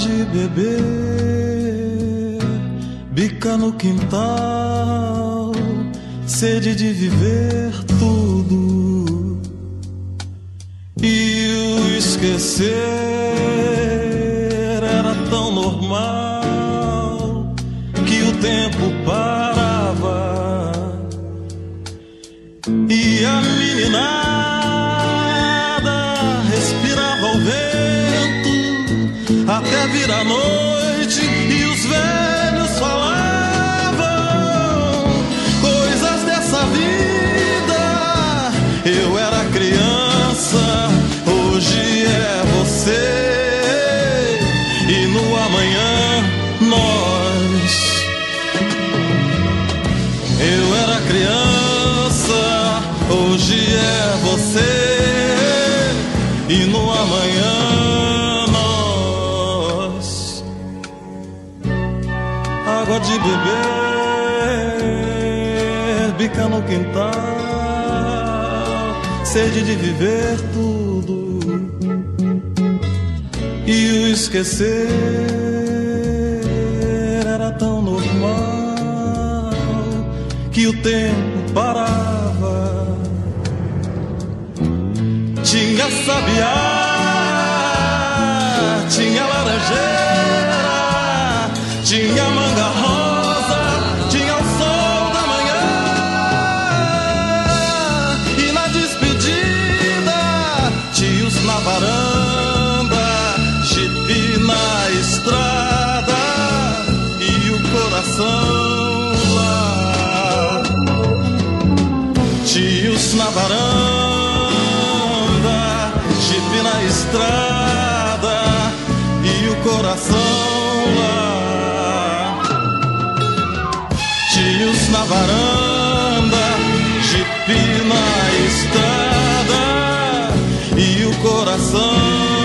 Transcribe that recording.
de beber, bica no quintal, sede de viver tudo e o esquecer era tão normal que o tempo parava e a meninada respirava o vento até vir a noite e os velhos falavam coisas dessa vida. Eu era criança, hoje é você e no amanhã nós. Eu era criança, hoje é você e no amanhã nós. Água de beber, bica no quintal, sede de viver tudo e o esquecer era tão normal que o tempo parava. Tinha sabiá, tinha laranjeira, tinha manga rosa, tinha o sol da manhã. E na despedida, tios na varanda, jipe na estrada e o coração lá. Tios na varanda, jipe na estrada e o coração lá. Tios na varanda, jipe na estrada e o coração